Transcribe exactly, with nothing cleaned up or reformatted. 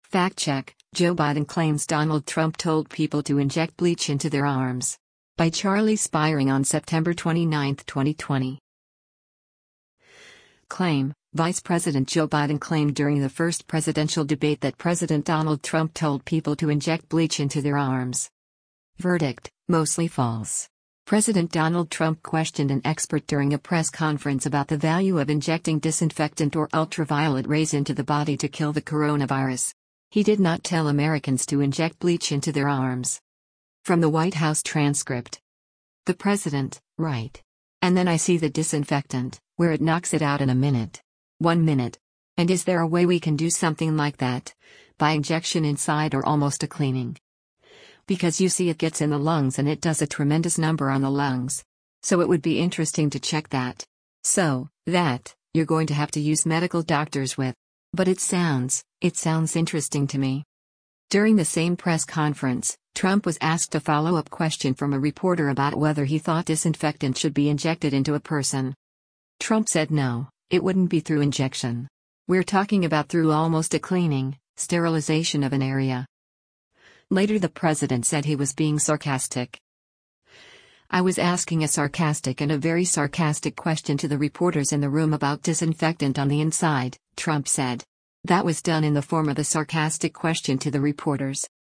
Fact check: Joe Biden claims Donald Trump told people to inject bleach into their arms. By Charlie Spiring on September twenty-ninth, twenty twenty. Claim: Vice President Joe Biden claimed during the first presidential debate that President Donald Trump told people to inject bleach into their arms. Verdict: mostly false. President Donald Trump questioned an expert during a press conference about the value of injecting disinfectant or ultraviolet rays into the body to kill the coronavirus. He did not tell Americans to inject bleach into their arms. From the White House transcript. The president: right. And then I see the disinfectant, where it knocks it out in a minute. One minute. And is there a way we can do something like that? By injection inside or almost a cleaning? Because you see, it gets in the lungs and it does a tremendous number on the lungs. So it would be interesting to check that. So, that, you're going to have to use medical doctors with. But it sounds, it sounds interesting to me. During the same press conference, Trump was asked a follow-up question from a reporter about whether he thought disinfectant should be injected into a person. Trump said no, it wouldn't be through injection. We're talking about through almost a cleaning, sterilization of an area. Later the president said he was being sarcastic. I was asking a sarcastic and a very sarcastic question to the reporters in the room about disinfectant on the inside, Trump said. That was done in the form of a sarcastic question to the reporters.